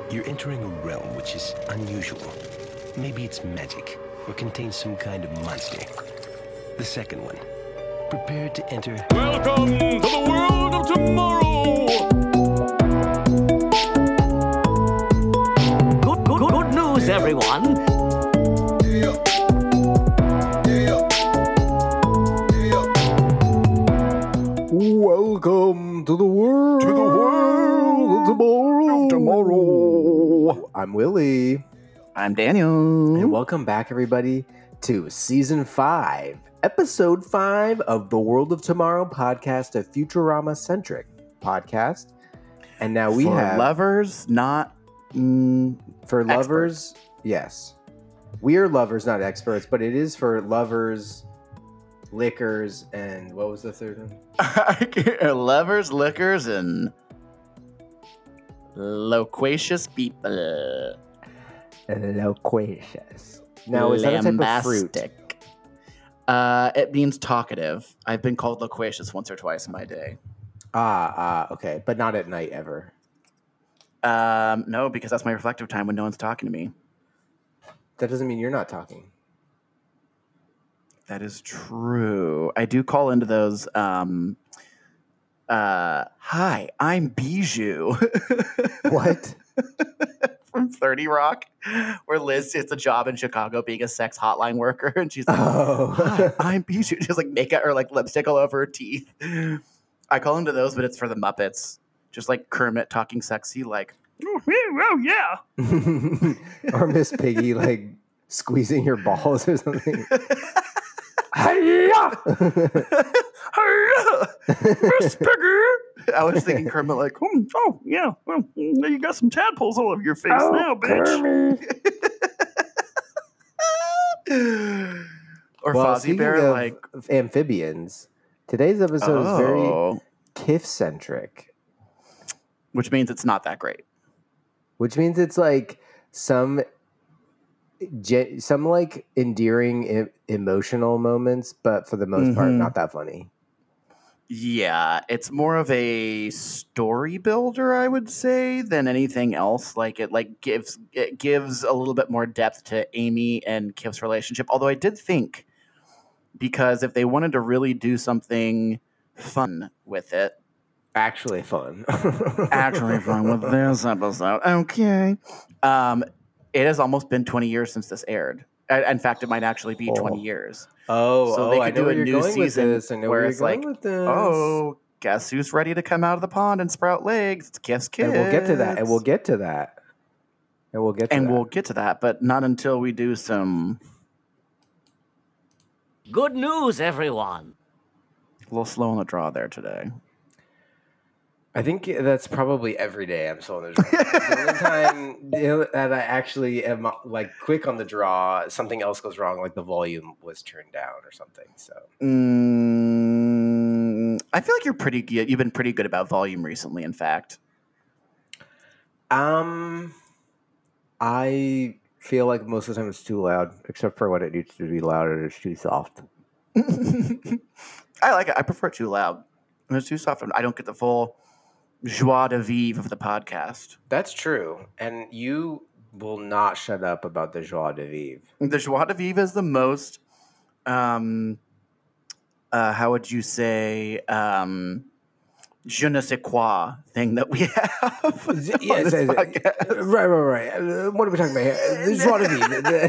You're entering a realm which is unusual. Maybe it's magic, or contains some kind of monster. The second one. Prepare to enter... Welcome to the world of tomorrow! Good news, everyone! Welcome to the world of tomorrow. I'm Willie. I'm Daniel. And welcome back, everybody, to Season 5, Episode 5 of the World of Tomorrow podcast, a Futurama-centric podcast. And now we have... lovers, not For lovers, experts. yes. We are lovers, not experts, but it is for lovers, liquors, and what was the third one? lovers, liquors, and loquacious people. Loquacious. Now, is that a type of fruit? Lambastic. It means talkative. I've been called loquacious once or twice in my day. Okay. But not at night, ever. No, because that's my reflective time when no one's talking to me. That doesn't mean you're not talking. That is true. I do call into those, hi, I'm Bijou. What? From 30 Rock, where Liz gets a job in Chicago being a sex hotline worker, and she's like, hi, I'm Bijou. Just like makeup or like lipstick all over her teeth. I call into those, but it's for the Muppets. Just like Kermit talking sexy, like, oh yeah. Or Miss Piggy, like, squeezing your balls or something. Hiya! Hiya! Miss Piggy! I was thinking Kermit like, oh, yeah, well, you got some tadpoles all over your face now, bitch. Or Well, Fozzie Bear, of like... amphibians, today's episode is very TIFF-centric. Which means it's not that great. Which means it's like some like endearing emotional moments, but for the most part, not that funny. Yeah, it's more of a story builder, I would say, than anything else. Like it gives a little bit more depth to Amy and Kif's relationship. Although I did think, because if they wanted to really do something fun with it, Actually fun with this episode, okay, it has almost been 20 years since this aired. In fact, it might actually be 20 years. So they could do a new season where it's like, oh, guess who's ready to come out of the pond and sprout legs? It's Kif's kids. And we'll get to that. But not until we do some... Good news, everyone! A little slow on the draw there today. I think that's probably every day I'm slow on the draw. The only time that I actually am like quick on the draw, something else goes wrong, like the volume was turned down or something. So I feel like you're pretty good. You've been pretty good about volume recently, in fact. I feel like most of the time it's too loud, except for when it needs to be loud and it's too soft. I like it. I prefer it too loud. When it's too soft, I don't get the full joie de vivre of the podcast. That's true. And you will not shut up about the joie de vivre. The joie de vivre is the most, how would you say, je ne sais quoi thing that we have. Yes, right. What are we talking about here? The joie de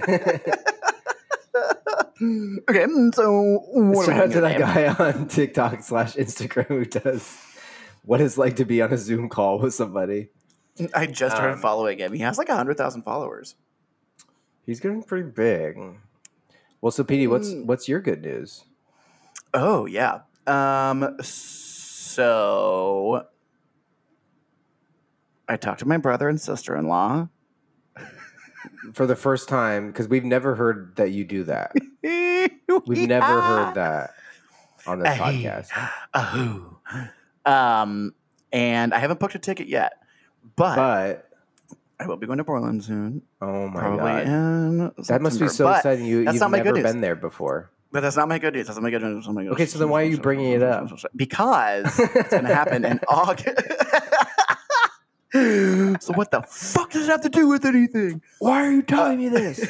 vivre. Okay, so shout out to that guy on TikTok / Instagram who does what it's like to be on a Zoom call with somebody. I just started following him. He has like 100,000 followers. He's getting pretty big. Well, so Petey, what's your good news? Oh yeah. So I talked to my brother and sister-in-law for the first time, because we've never heard that you do that. We've never heard that on this podcast. And I haven't booked a ticket yet, but I will be going to Portland soon. Oh my God. That must be so exciting. You've never been there before. But that's not my good news. Okay, so then why are you bringing it up? Because it's going to happen in August. So what the fuck does it have to do with anything? Why are you telling me this?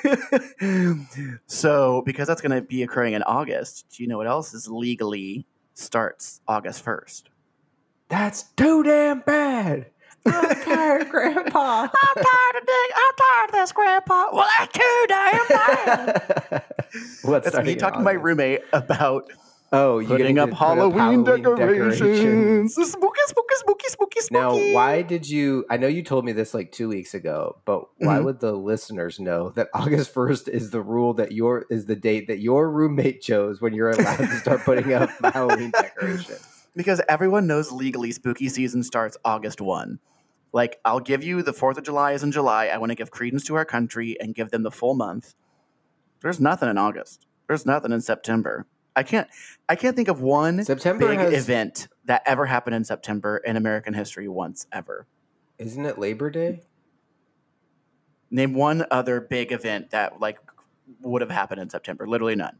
So because that's going to be occurring in August, do you know what else is legally starts August 1st? That's too damn bad. I'm tired, Grandpa. I'm tired of this, Grandpa. Well, that's too damn bad. What's That's me talking to my roommate about Oh, you putting up Halloween decorations. Spooky, spooky, spooky, spooky, spooky. Now, why did you? I know you told me this like 2 weeks ago, but why would the listeners know that August 1st is the rule that is the date that your roommate chose when you're allowed to start putting up Halloween decorations? Because everyone knows legally spooky season starts August 1. Like, I'll give you the 4th of July is in July. I want to give credence to our country and give them the full month. There's nothing in August. There's nothing in September. I can't think of one big event that ever happened in September in American history once ever. Isn't it Labor Day? Name one other big event that like would have happened in September. Literally none.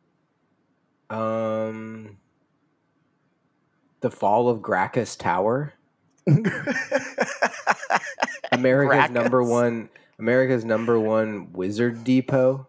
The fall of Gracchus Tower. America's number one wizard depot.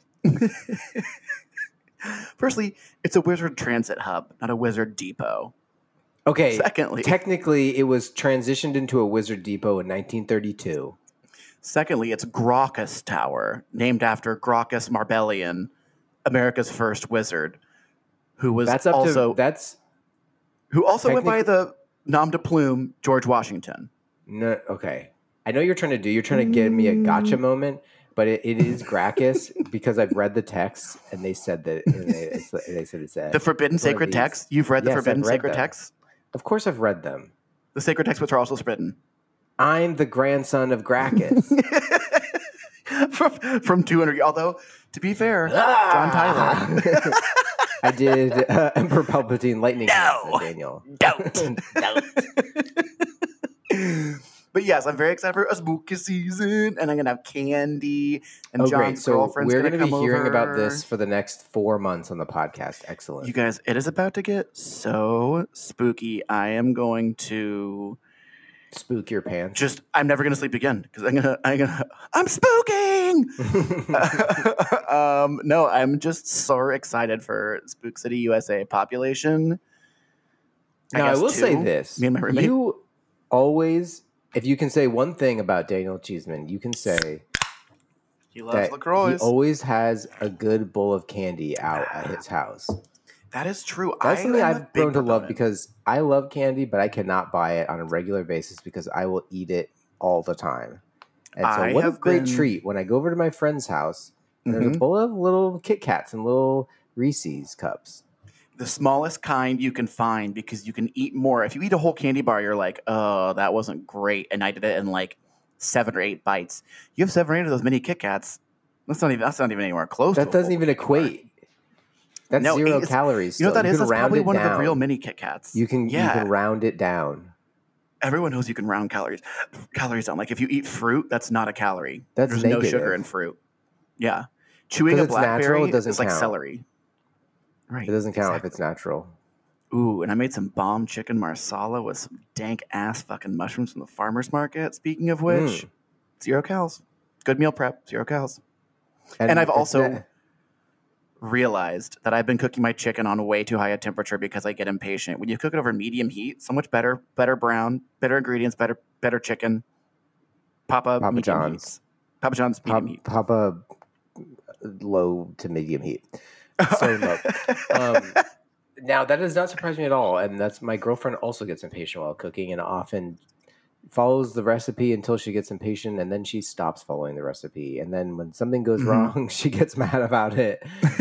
Firstly, it's a wizard transit hub, not a wizard depot. Okay. Secondly, technically, it was transitioned into a wizard depot in 1932. Secondly, it's Gracchus Tower, named after Gracchus Marbellion, America's first wizard, who was who also went by the nom de plume George Washington. No, okay. I know you're trying to give me a gotcha moment, but it is Gracchus because I've read the text and they said that they said it's the forbidden sacred text. You've read the forbidden sacred text? Of course, I've read them. The sacred texts which are also forbidden. I'm the grandson of Gracchus. from 200. Although, to be fair, John Tyler. I did Emperor Palpatine lightning. No, Daniel. Don't. But yes, I'm very excited for a spooky season, and I'm gonna have candy. And John's girlfriend's we're gonna be hearing about this for the next 4 months on the podcast. Excellent, you guys. It is about to get so spooky. I am going to spook your pants. I'm never gonna sleep again because I'm spooking. No, I'm just so excited for Spook City USA population. Now I will say this: me and my roommate. You always, if you can say one thing about Daniel Cheeseman, you can say he loves LaCroix. He always has a good bowl of candy out at his house. That is true. That's something I've grown to love because I love candy, but I cannot buy it on a regular basis because I will eat it all the time. And so what a great treat when I go over to my friend's house and there's a bowl of little Kit Kats and little Reese's cups. The smallest kind you can find because you can eat more. If you eat a whole candy bar, you're like, oh, that wasn't great. And I did it in like 7 or 8 bites. You have 7 or 8 of those mini Kit Kats. That's not even anywhere close. That doesn't even equate. That's 0 calories. You know what that is? That's probably one of the real mini Kit Kats. You can round it down. Everyone knows you can round calories down. Like if you eat fruit, that's not a calorie. There's no sugar in fruit. Yeah. Chewing a blackberry is like celery. Right. It doesn't count if it's natural. Ooh, and I made some bomb chicken marsala with some dank ass fucking mushrooms from the farmer's market. Speaking of which, 0 calories. Good meal prep, 0 calories. And I've also realized that I've been cooking my chicken on way too high a temperature because I get impatient. When you cook it over medium heat, so much better brown, better ingredients, better chicken. Papa John's. Papa John's medium heat. Papa low to medium heat. So low. Now that does not surprise me at all, and that's my girlfriend also gets impatient while cooking, and often follows the recipe until she gets impatient, and then she stops following the recipe, and then when something goes wrong, she gets mad about it,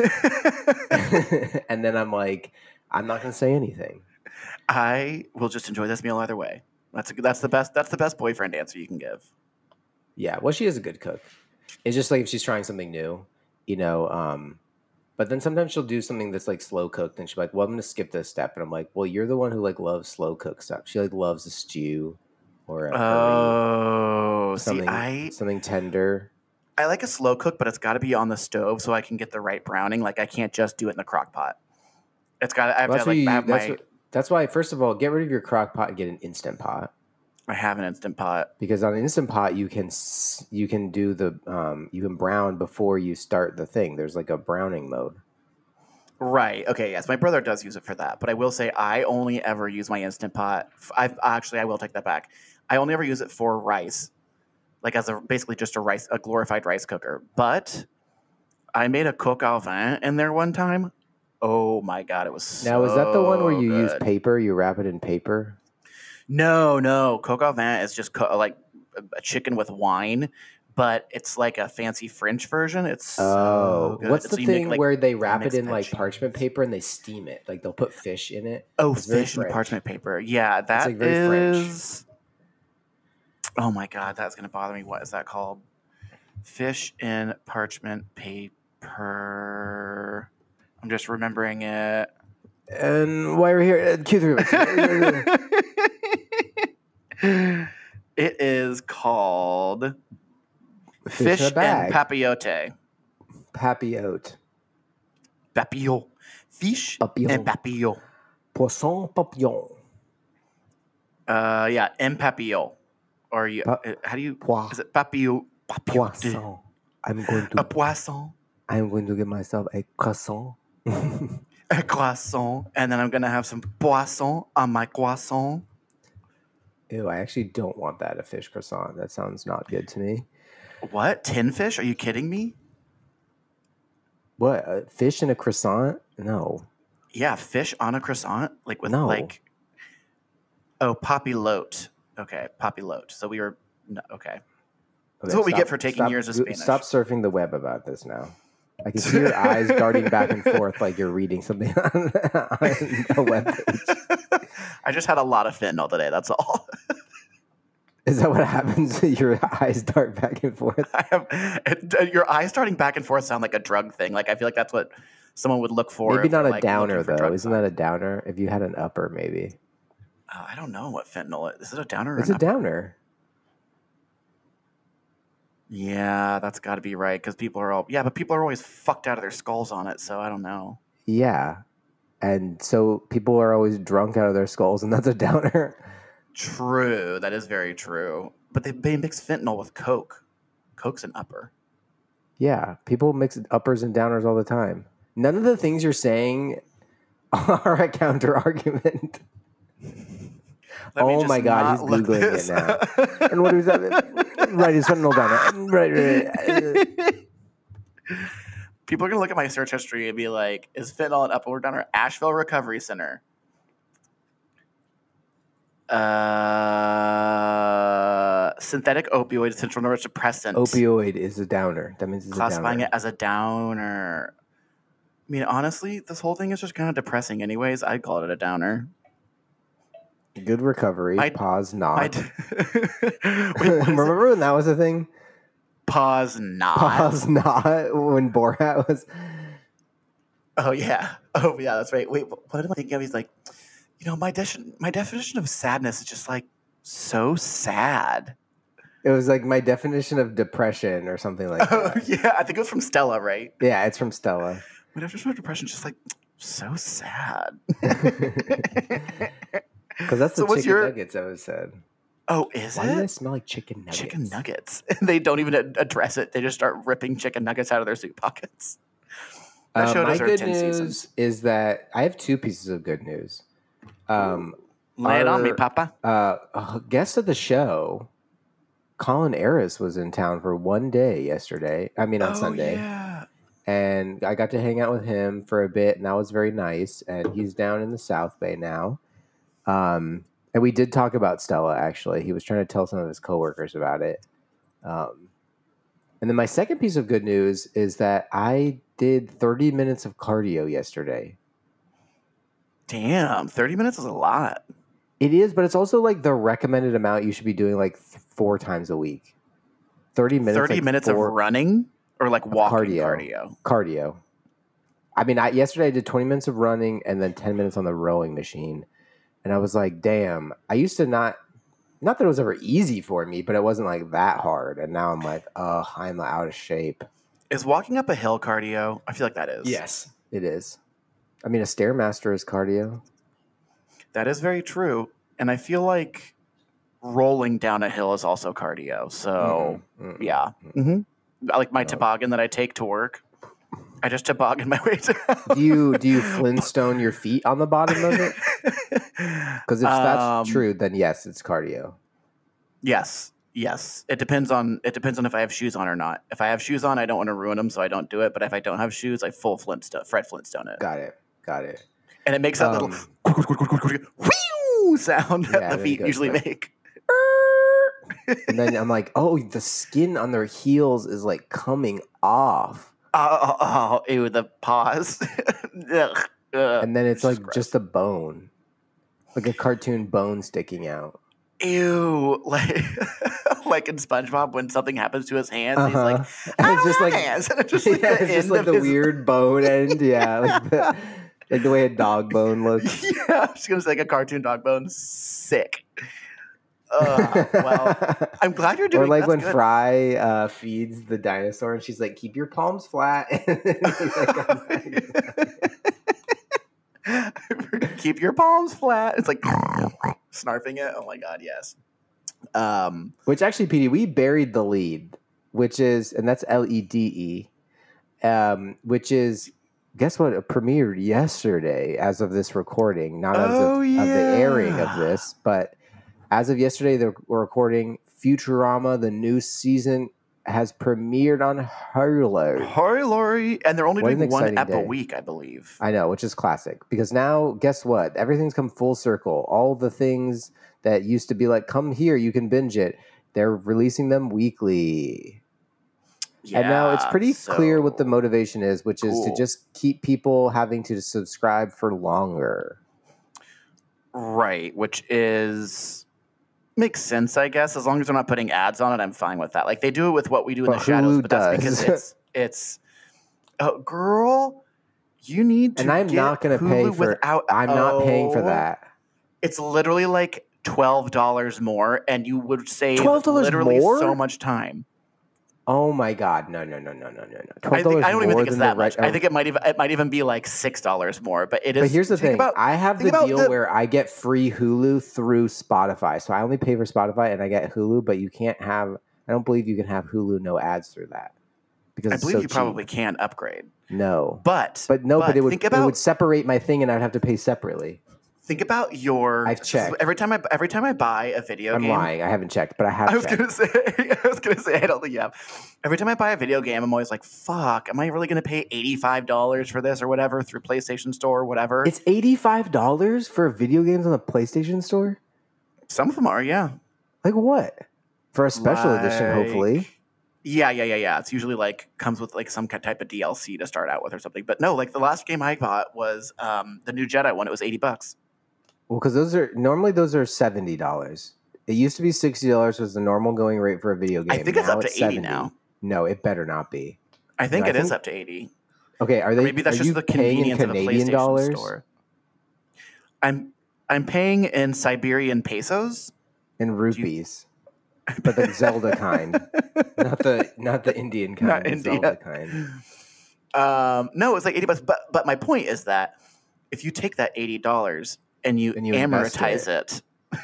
and then I'm like, I'm not going to say anything. I will just enjoy this meal either way. That's the best boyfriend answer you can give. Yeah, well, she is a good cook. It's just like if she's trying something new, you know. But then sometimes she'll do something that's like slow cooked, and she's like, "Well, I'm going to skip this step." And I'm like, "Well, you're the one who like loves slow cooked stuff. She like loves a stew or a curry, something tender." I like a slow cook, but it's got to be on the stove so I can get the right browning. Like I can't just do it in the crock pot. It's got. That's why. First of all, get rid of your crock pot and get an instant pot. I have an Instant Pot. Because on Instant Pot you can do the you can brown before you start the thing. There's like a browning mode. Right. Okay. Yes, my brother does use it for that, but I will say I only ever use my Instant Pot. I will take that back. I only ever use it for rice, like as basically just a glorified rice cooker. But I made a coq au vin in there one time. Oh my god, it was Now, is that the one where you use good. paper? You wrap it in paper? No. Coq au vin is just like a chicken with wine, but it's like a fancy French version. It's so good. What's the So you thing make, where they wrap it mix in like veggies. parchment paper and they steam it? Like they'll put fish in it. Oh, It's very fish and French. parchment paper. Yeah, that like very French. is. Oh my god, that's gonna bother me. What is that called? Fish in parchment paper. I'm just remembering it. And while we're here, Q3. It is called Fish in a and bag. papillote. Papillote. Papillon. Fish Papillon. and papillon. Poisson papillon. Yeah, en papillon. Or you, how do you? Is it papillon? Poisson. A poisson. I'm going to get myself a croissant. A croissant. And then I'm going to have some poisson on my croissant. Ew, I actually don't want that, a fish croissant. That sounds not good to me. What? Tin fish? Are you kidding me? What? A fish in a croissant? No. Yeah, fish on a croissant? Like with No. like... Oh, papillote. Okay, papillote. So we were... No, okay. That's what we get for taking years of Spanish. Stop surfing the web about this now. I can see your eyes darting back and forth like you're reading something on a web page. I just had a lot of fentanyl today, that's all. Is that what happens? Your eyes dart back and forth? Your eyes darting back and forth sound like a drug thing. Like, I feel like that's what someone would look for. Maybe if not they're, a like, downer, looking for though. drug Isn't that a downer? If you had an upper, maybe. I don't know what fentanyl is. Is it a downer or It's an a upper? downer. Yeah, that's got to be right because people are all but people are always fucked out of their skulls on it, so I don't know. Yeah. And so people are always drunk out of their skulls, and that's a downer. True, that is very true. But they mix fentanyl with Coke. Coke's an upper. Yeah. People mix uppers and downers all the time. None of the things you're saying are a counter argument. Oh my God, he's Googling it now. And what is that? Right, it's fentanyl downer. Right. People are going to look at my search history and be like, is fentanyl an upper or downer? Asheville Recovery Center. Synthetic opioid, central nervous depressant. Opioid is a downer. That means it's Classifying a it as a downer. I mean, honestly, this whole thing is just kind of depressing anyways. I'd call it a downer. Good recovery. Pause not. Wait, Remember when that was a thing? Pause not. Pause not when Borat was. Oh yeah, that's right. Wait, what am I thinking of? He's like, my definition of sadness is just like so sad. It was like my definition of depression or something like that. Yeah, I think it was from Stella, right? Yeah, it's from Stella. My definition of depression is just like so sad. Because that's the chicken nuggets episode. Oh, is Why it? do they smell like chicken nuggets? Chicken nuggets. They don't even address it. They just start ripping chicken nuggets out of their suit pockets. That show my deserved good 10 news seasons. is that I have two pieces of good news. Lay it on me, Papa. Guest of the show, Colin Harris, was in town for one day yesterday. I mean, on Sunday. Yeah. And I got to hang out with him for a bit, and that was very nice. And he's down in the South Bay now. And we did talk about Stella, actually. He was trying to tell some of his coworkers about it. And then my second piece of good news is that I did 30 minutes of cardio yesterday. Damn, 30 minutes is a lot. It is, but it's also like the recommended amount you should be doing like 4 times a week. 30 minutes. 30 minutes of running or like walking Cardio. I mean, yesterday I did 20 minutes of running and then 10 minutes on the rowing machine. And I was like, damn, I used to not that it was ever easy for me, but it wasn't like that hard. And now I'm like, I'm out of shape. Is walking up a hill cardio? I feel like that is. Yes, it is. I mean, a Stairmaster is cardio. That is very true. And I feel like rolling rolling down a hill is also cardio. So yeah, I like my No. toboggan that I take to work. I just toboggan my way down. Do you Flintstone your feet on the bottom of it? Because if that's true, then yes, it's cardio. Yes. It depends on if I have shoes on or not. If I have shoes on, I don't want to ruin them, so I don't do it. But if I don't have shoes, I full Fred Flintstone it. Got it. And it makes that little whew sound that the then it feet goes usually like- make. And then I'm like, oh, the skin on their heels is like coming off. Ew, the paws. Ugh. And then it's like gross. just a bone. Like a cartoon bone sticking out. Ew, like in SpongeBob when something happens to his hands, he's like, And "I it's don't just have like hands." And it's just yeah, like the it's just end like of the his- weird bone end. Yeah, like the way a dog bone looks. Yeah, I'm just gonna say like a cartoon dog bone. Sick. Well, I'm glad you're doing. Or like that's when good. Fry feeds the dinosaur and she's like, keep your palms flat. And then he, like, comes back. Keep your palms flat. It's like snarfing it. Oh my god, yes. Which actually, PD, we buried the lead, which is, and that's LEDE, which is, guess what? It premiered yesterday as of this recording, not as of the airing of this, but as of yesterday, we're recording Futurama, the new season has premiered on Hulu. Hurry, Lori, and they're only What an doing one exciting ep a day. week, I believe. I know, which is classic because now, guess what? Everything's come full circle. All the things that used to be like, come here, you can binge it. They're releasing them weekly. And now it's pretty clear what the motivation is, which is to cool. just keep people having to subscribe for longer. Right, which is makes sense, I guess. As long as they're not putting ads on it, I'm fine with that. Like they do it with What We Do in But the Shadows, Hulu but that's does. because it's oh, girl, you need to. And I'm get not going to pay Hulu for without. I'm not paying for Oh, that. It's literally like $12 more, and you would save $12 literally more? so much time. Oh my God. No. I $12 don't even more think it's than that the much. I think it might even be like $6 more. But it is. But here's the think thing. about- I have the think about deal where I get free Hulu through Spotify. So I only pay for Spotify and I get Hulu, but you can't have, I don't believe you can have Hulu no ads through that. Because I it's believe so you cheap. probably can upgrade. No. But But it would, think it about would separate my thing and I'd have to pay separately. think about your. I've checked. Every time I buy a video I'm game, lying. I haven't checked, but I have I was checked. gonna say I don't think you have. Every time I buy a video game, I'm always like, "Fuck, am I really gonna pay $85 for this or whatever through PlayStation Store or whatever?" It's $85 for video games on the PlayStation Store? Some of them are, yeah, Like what? For a special edition, Like- hopefully. yeah. It's usually like comes with like some type of DLC to start out with or something. But no, like the last game I bought was the new Jedi one. It was $80. Well, because those are $70. It used to be $60 was the normal going rate for a video game. I think it's Now up to 80 $70. now. No, it better not be. I think No, I it is think- up to 80. Okay, are Or they? maybe that's are just you the paying in convenience of a Canadian PlayStation dollars? Store. I'm paying in Siberian pesos. And rupees, but the Zelda kind, not the Indian kind. Not the India. Zelda kind. No, it's like $80. But my point is that if you take that $80 and you And you invest amortize it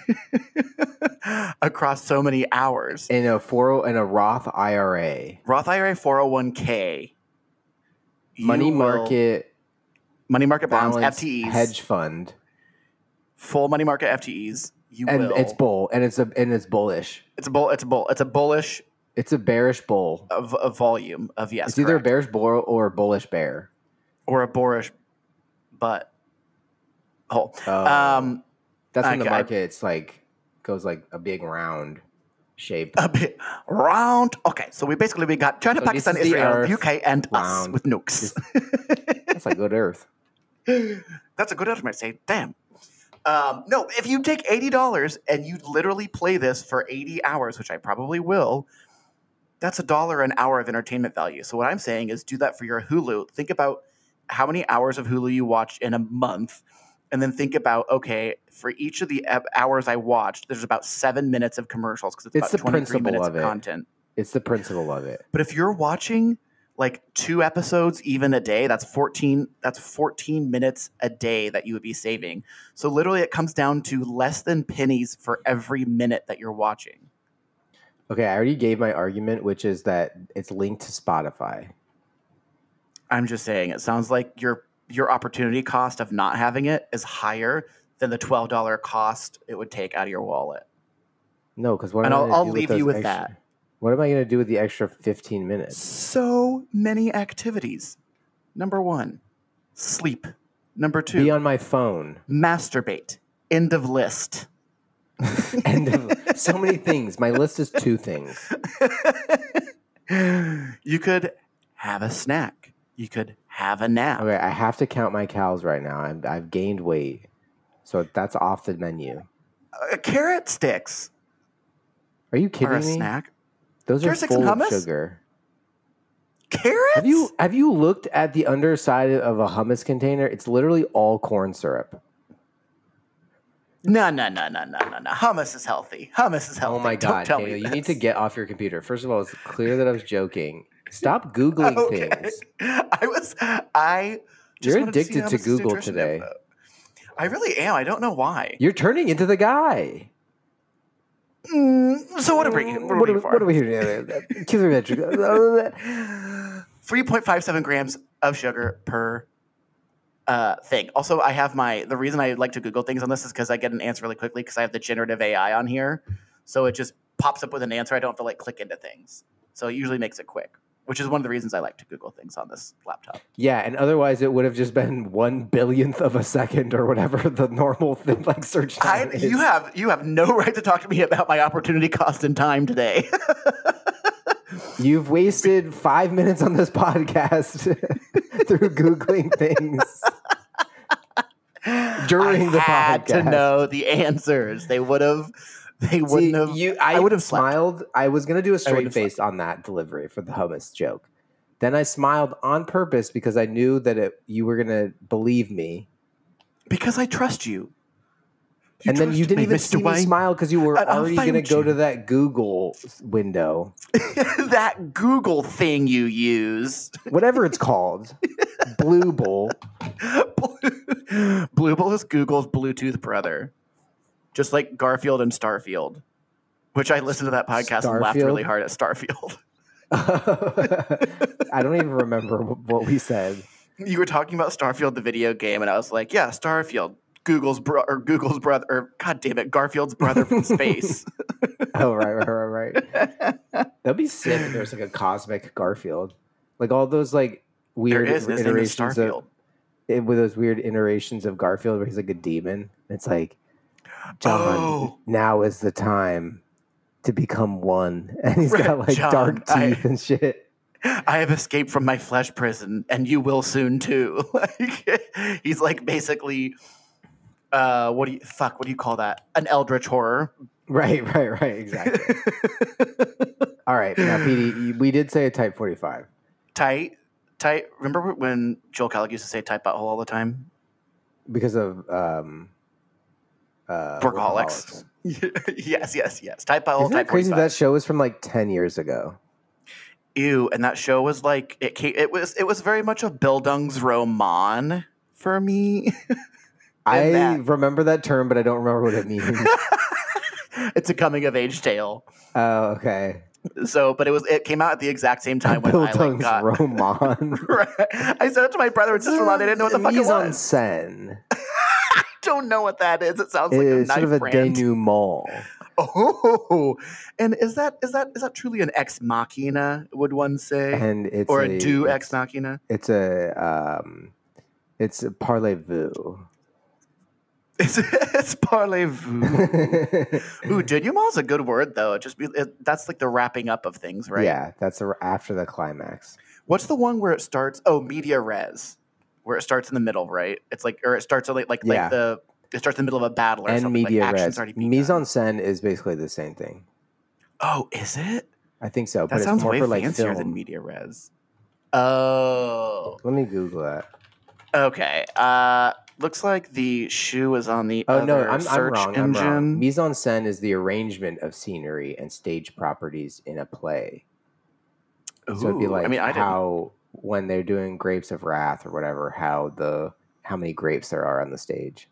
across so many hours, In a Roth IRA, Roth IRA 401k, money you will- market money market bonds, balance FTEs, hedge fund, full money market FTEs. You and will. it's bullish. It's a bullish It's a bearish bull. of volume of yes. It's either a correct. bearish bull or a bullish bear. or a boorish butt hole. Oh. That's when the I- market it's like goes like a big round shape. A bit round. Okay, so we got China, So Pakistan, this is the Israel, Earth, UK, and us round. with nukes. That's like good Earth. That's a good estimate. Say, damn. No, if you take $80 and you literally play this for 80 hours, which I probably will, that's $1 an hour of entertainment value. So what I'm saying is do that for your Hulu. Think about how many hours of Hulu you watched in a month, and then think about, okay, for each of the hours I watched, there's about 7 minutes of commercials because it's It's about the 23 principle minutes of of it. content. It's the principle of it. But if you're watching like 2 episodes even a day, that's 14 minutes a day that you would be saving. So literally it comes down to less than pennies for every minute that you're watching. Okay, I already gave my argument, which is that it's linked to Spotify. I'm just saying, it sounds like your opportunity cost of not having it is higher than the $12 cost it would take out of your wallet. No, because what? And am I gonna I'll do leave those you with extra- that. What am I going to do with the extra 15 minutes? So many activities. Number 1, sleep. Number 2, Be on my phone. masturbate. End of list. So many things. My list is 2 things. You could have a snack. You could have a nap. Okay, I have to count my cows right now. I've gained weight, so that's off the menu. Carrot sticks Are you are kidding a me? snack. Those are Carrot sticks and full of hummus? sugar. Carrots? Have you looked at the underside of a hummus container? It's literally all corn syrup. No. Hummus is healthy. Hummus is healthy. Oh my Don't god, tell Taylor, me you need this. to get off your computer. First of all, it's clear that I was joking. Stop Googling things. I just You're wanted to see addicted to hummus's Google nutrition today. info. I really am. I don't know why. You're turning into the guy. So what are we What are we here to do? 3.57 grams of sugar per thing. Also, I have the reason I like to Google things on this is because I get an answer really quickly because I have the generative AI on here. So it just pops up with an answer. I don't have to like click into things. So it usually makes it quick, which is one of the reasons I like to Google things on this laptop. Yeah, and otherwise it would have just been 1/1000th of a second or whatever the normal thing like search time is. You have no right to talk to me about my opportunity cost and time today. You've wasted 5 minutes on this podcast through Googling things during the had podcast. to know the answers. They wouldn't have. I would have smiled. I was going to do a straight would've face on that delivery for the hummus joke. Then I smiled on purpose because I knew that you were going to believe me. Because I trust you. And then you didn't even Mr. see me Wayne. smile because you were And I'll already going to find go you. to that Google window. That Google thing you use. Whatever it's called. Blue Bull. Bluebull is Google's Bluetooth brother. Just like Garfield and Starfield. Which I listened to that podcast and laughed Starfield? really hard at Starfield. I don't even remember what we said. You were talking about Starfield, the video game, and I was like, yeah, Starfield. Google's brother, or God damn it, Garfield's brother from space. Oh, right. That'd be sick if there's like a cosmic Garfield. Like all those like weird There is. His name is iterations Starfield. with those weird iterations of Garfield where he's like a demon. It's like, John, now is the time to become one. And he's got like John, dark teeth and shit. I have escaped from my flesh prison, and you will soon too. He's like basically, what do you call that? An eldritch horror. Right, exactly. All right, now, Petey, we did say a Type 45. Tight. Remember when Joel Kellogg used to say tight butthole all the time? Because of Workaholics. Yes. Tight butthole, Isn't that type crazy? 45. That show was from like 10 years ago. Ew, and that show was like it was very much a Bildungsroman for me. I that. remember that term, but I don't remember what it means. It's a coming of age tale. Oh, okay. So, but it came out at the exact same time when I like got. Roman. I said it to my brother and sister-in-law. They didn't know what the fuck it Mise en was. scène. I don't know what that is. It sounds like a It's knife sort of a brand. denouement. Oh, and is that truly an ex machina? Would one say, And it's or a do ex machina? It's a parlez-vous. It's parlez-vous. Ooh, denouement is a good word though. That's like the wrapping up of things, right? Yeah, that's after the climax. What's the one where it starts? Oh, media res, where it starts in the middle, right? It's like, or it starts like it starts in the middle of a battle or And something. media like res. action's already begun. Mise en scène is basically the same thing. Oh, is it? I think so. That but sounds it's more way for like fancier film. than media res. Oh, Let me Google that. okay. Looks like the shoe is on the Oh other no, I'm search wrong. engine. I'm wrong. Mise en scène is the arrangement of scenery and stage properties in a play. So it'd be Ooh, like I mean, I didn't. how when they're doing Grapes of Wrath or whatever, how many grapes there are on the stage.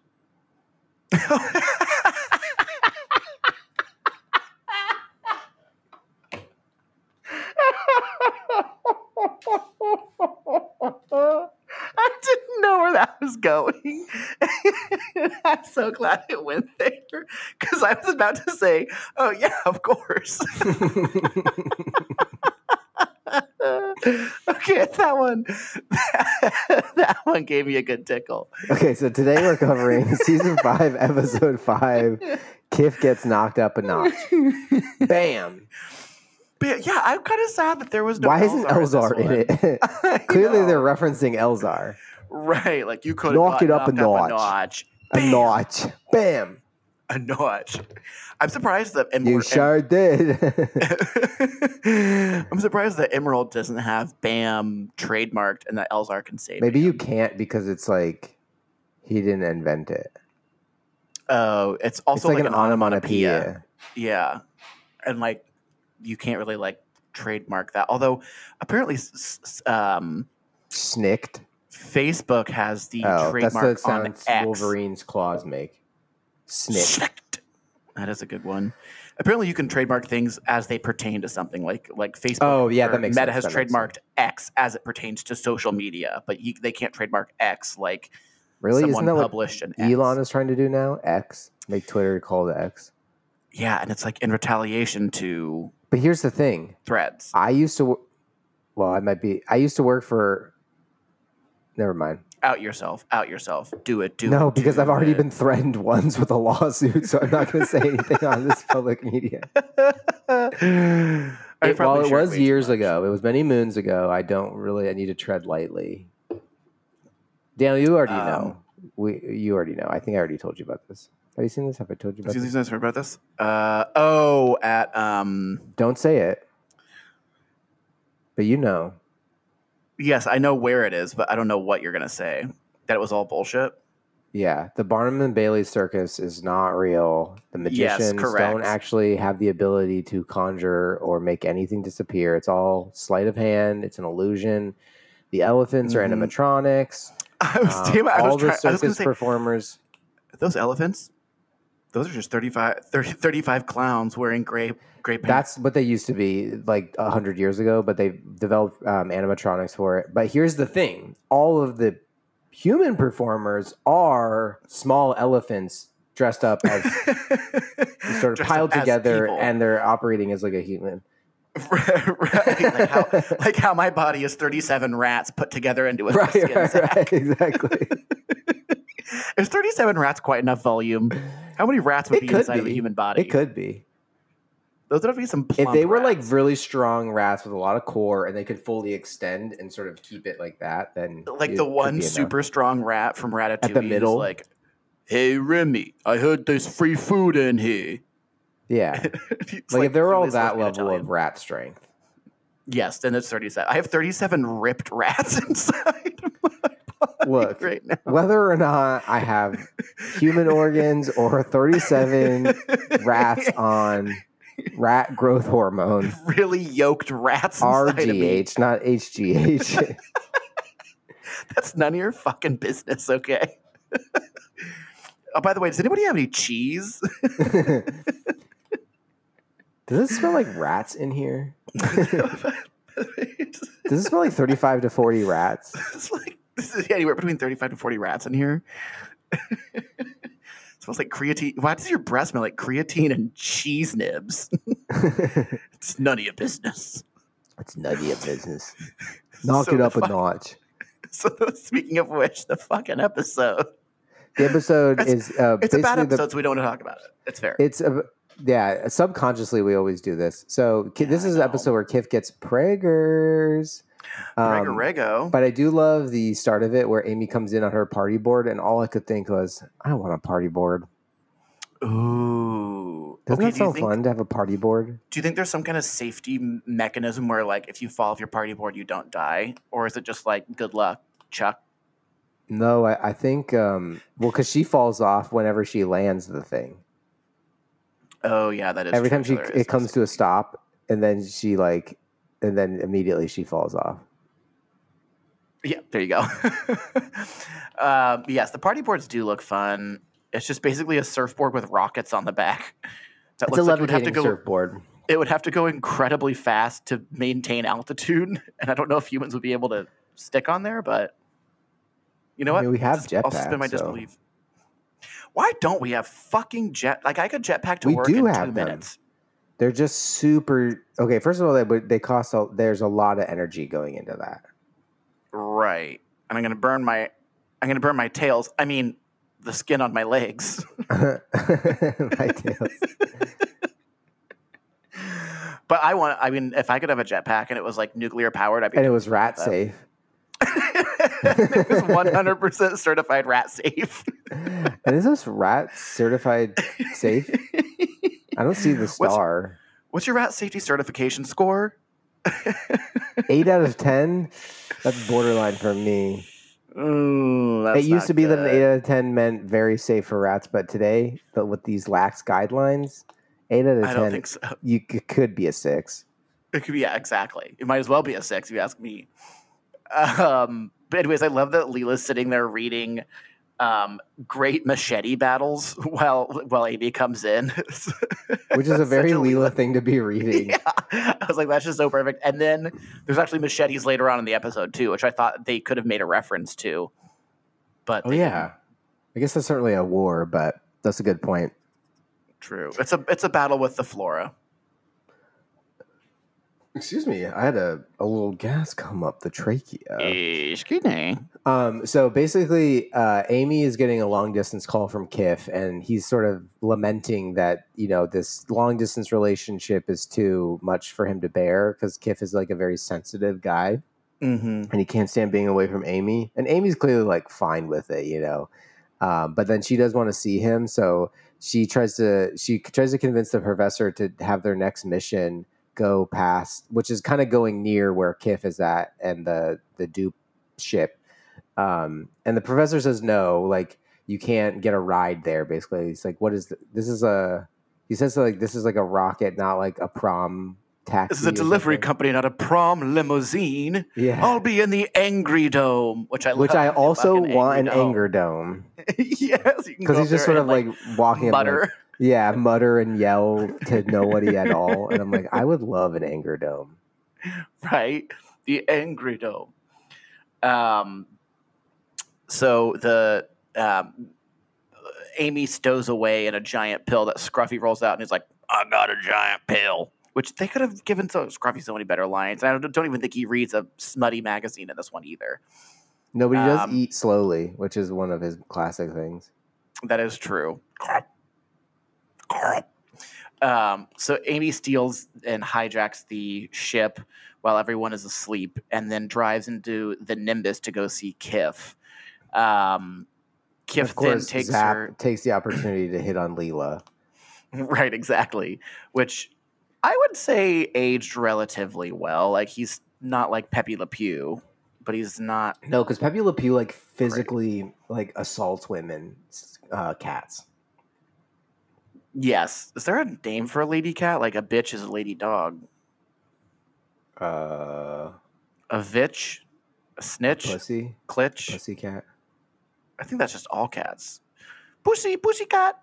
I didn't know where that was going. I'm so glad it went there because I was about to say, "Oh yeah, of course." Okay, that one gave me a good tickle. Okay, so today we're covering season 5, episode 5. Kif gets knocked up a notch. Bam. But yeah, I'm kind of sad that there was no. Why isn't Elzar in it? it? Clearly, they're referencing Elzar. Right, like you could Knock it up a notch. notch. A notch. Bam. A notch. I'm surprised that You sure did. I'm surprised that Emerald doesn't have BAM trademarked and that Elzar can say Maybe BAM. you can't because it's like he didn't invent it. Oh, it's also It's like an onomatopoeia. onomatopoeia. Yeah. And like you can't really like trademark that. Although apparently Snicked. Facebook has the Oh, that's trademark the on sounds X. Wolverine's claws make. Snicked. Snicked. That is a good one. Apparently, you can trademark things as they pertain to something, like Facebook. Oh, yeah, or that makes Meta sense. has That makes trademarked X as it pertains to social media, but they can't trademark X like Really? someone Isn't that what published an X. Elon is trying to do now? X. Make Twitter call to X. Yeah, and it's like in retaliation to But here's the thing. Threads. I used to work for. Never mind. Out yourself. Do it. No, because I've already it. been threatened once with a lawsuit, so I'm not going to say anything on this public media. I It probably shared was way too years much. ago. It was many moons ago. I need to tread lightly. Daniel, you already know. You already know. I think I already told you about this. Have you seen this? Have I told you about Have this? you guys heard about this? At Don't say it. But you know. yes, I know where it is, but I don't know what you're gonna say. That it was all bullshit. Yeah, the Barnum and Bailey circus is not real. The magicians correct. don't actually have the ability to conjure or make anything disappear. It's all sleight of hand. It's an illusion. The elephants are animatronics. I was thinking about, all the I was gonna circus say, performers. those elephants, those are just 35 clowns wearing gray pants. That's what they used to be like 100 years ago, but they developed animatronics for it. But here's the thing. All of the human performers are small elephants dressed up as sort of Dressed piled up as together, people. and they're operating as like a human. right, like how my body is 37 rats put together into a skin sack. Right, exactly. Is 37 rats quite enough volume? How many rats would be inside of a human body? It could be. Those would have to be some If plump they were like rats. really strong rats with a lot of core and they could fully extend and sort of keep it like that, then like it the could one be enough. super strong rat from Ratatouille the middle. is like, "Hey Remy, I heard there's free food in here." Yeah. It's Like if they were all really supposed that to be level Italian. of rat strength. Yes, then it's 37. I have 37 ripped rats inside of my body Look, right now. whether or not I have human organs or 37 rats on rat growth hormone, Really yoked rats inside of me. RGH, not HGH. That's none of your fucking business, okay? Oh, by the way, does anybody have any cheese? Does it smell like rats in here? It's Does it smell like 35 to 40 rats? like this is anywhere between 35 to 40 rats in here. It smells like creatine. Why does your breath smell like creatine and cheese nibs? It's none of your business. It's nutty of business. Knock So it up the a notch. So speaking of which, the fucking episode. The episode is It's a bad basically episode, so we don't want to talk about it. It's fair. Subconsciously we always do this. So this is an episode where Kif gets preggers. Rego. But I do love the start of it where Amy comes in on her party board, and all I could think was, I want a party board. Ooh. Doesn't Okay, that sound fun to have a party board? Do you think there's some kind of safety mechanism where, like, if you fall off your party board, you don't die? Or is it just like, good luck, Chuck? No, I think, because she falls off whenever she lands the thing. Oh, yeah, that is Every true. time So there is it comes to a stop, and then she, like, and then immediately she falls off. Yeah, there you go. Yes, the party boards do look fun. It's just basically a surfboard with rockets on the back. That It's a looks like it would have to levitating go. surfboard. It would have to go incredibly fast to maintain altitude, and I don't know if humans would be able to stick on there. But you know I what? mean, we have I'll suspend my jetpacks, so- disbelief. Why don't we have fucking jet? Like I could jetpack to We work do in have 2 them. minutes. They're just super. Okay, first of all, they cost. There's a lot of energy going into that. Right, and I'm gonna burn my tails. I mean, the skin on my legs. My tails. But I mean, if I could have a jetpack and it was like nuclear powered, I'd be. And it was totally rat with that. safe. It was 100% certified rat safe. And is this rat certified safe? I don't see the star. What's your rat safety certification score? 8 out of 10. That's borderline for me. Ooh, that's It used not to be that an good. 8 out of 10 meant very safe for rats, but today, with these lax guidelines, 8 out of 10, I don't think so. you could be a 6. It could be, yeah, exactly. It might as well be a 6 if you ask me. But anyways, I love that Leela's sitting there reading great machete battles while Amy comes in. Which is a That's very such Leela thing to be reading. Yeah. I was like, that's just so perfect. And then there's actually machetes later on in the episode too, which I thought they could have made a reference to. But Oh, they yeah. didn't. I guess that's certainly a war, but that's a good point. True. It's a battle with the flora. Excuse me. I had a little gas come up the trachea. Excuse me. So basically, Amy is getting a long distance call from Kif, and he's sort of lamenting that, this long distance relationship is too much for him to bear because Kif is like a very sensitive guy Mm-hmm. and he can't stand being away from Amy. And Amy's clearly like fine with it, but then she does want to see him. So she tries to convince the professor to have their next mission go past, which is kind of going near where Kif is at and the dupe ship. And the professor says no, like you can't get a ride there. Basically, he's like, "What is this? He says like this is like a rocket, not like a prom taxi. This is a or delivery something. company, not a prom limousine. Yeah, I'll be in the Angry Dome, which I also fucking want an Dome. anger dome Yes, you can because go he's just there sort and, of like walking up, mutter. like, yeah, mutter and yell to nobody at all. And I'm like, I would love an anger dome. Right? The Angry Dome. So the Amy stows away in a giant pill that Scruffy rolls out, and he's like, "I got a giant pill," which they could have given Scruffy so many better lines. And I don't even think he reads a smutty magazine in this one either. Nobody does Um, eat slowly, which is one of his classic things. That is true. So Amy steals and hijacks the ship while everyone is asleep, and then drives into the Nimbus to go see Kif. Kif Of course, then takes Zap her. takes the opportunity to hit on Leela. Right, exactly. Which I would say aged relatively well. Like he's not like Pepe Le Pew, but he's not. No, because Pepe Le Pew like physically like assaults women, cats. Yes. Is there a name for a lady cat? Like a bitch is a lady dog. Uh, A vitch, a snitch, pussy, clitch. pussy cat. I think that's just all cats. Pussy cat.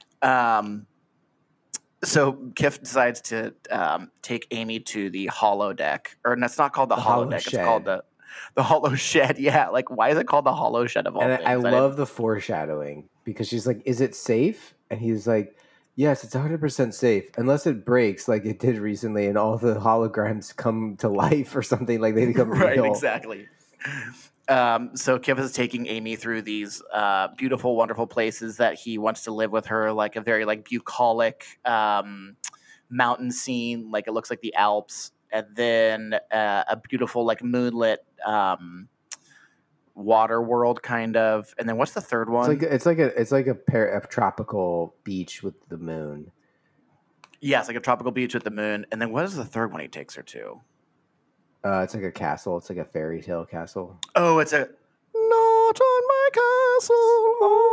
So Kif decides to take Amy to the hollow deck, or that's not called the hollow hollow deck. shed. It's called the hollow shed. Yeah, like why is it called the hollow shed of all And things? I didn't- love the foreshadowing because she's like, "Is it safe?" And he's like, "Yes, it's 100% safe unless it breaks, like it did recently, and all the holograms come to life or something. Like they become right, real." exactly. So Kif is taking Amy through these beautiful, wonderful places that he wants to live with her, like a very like bucolic mountain scene, like it looks like the Alps, and then a beautiful like moonlit water world kind of. And then what's the third one? It's like a tropical beach with the moon. Yeah, it's like a tropical beach with the moon. And then what is the third one he takes her to? It's like a castle. It's like a fairy tale castle. Oh, it's a not on my castle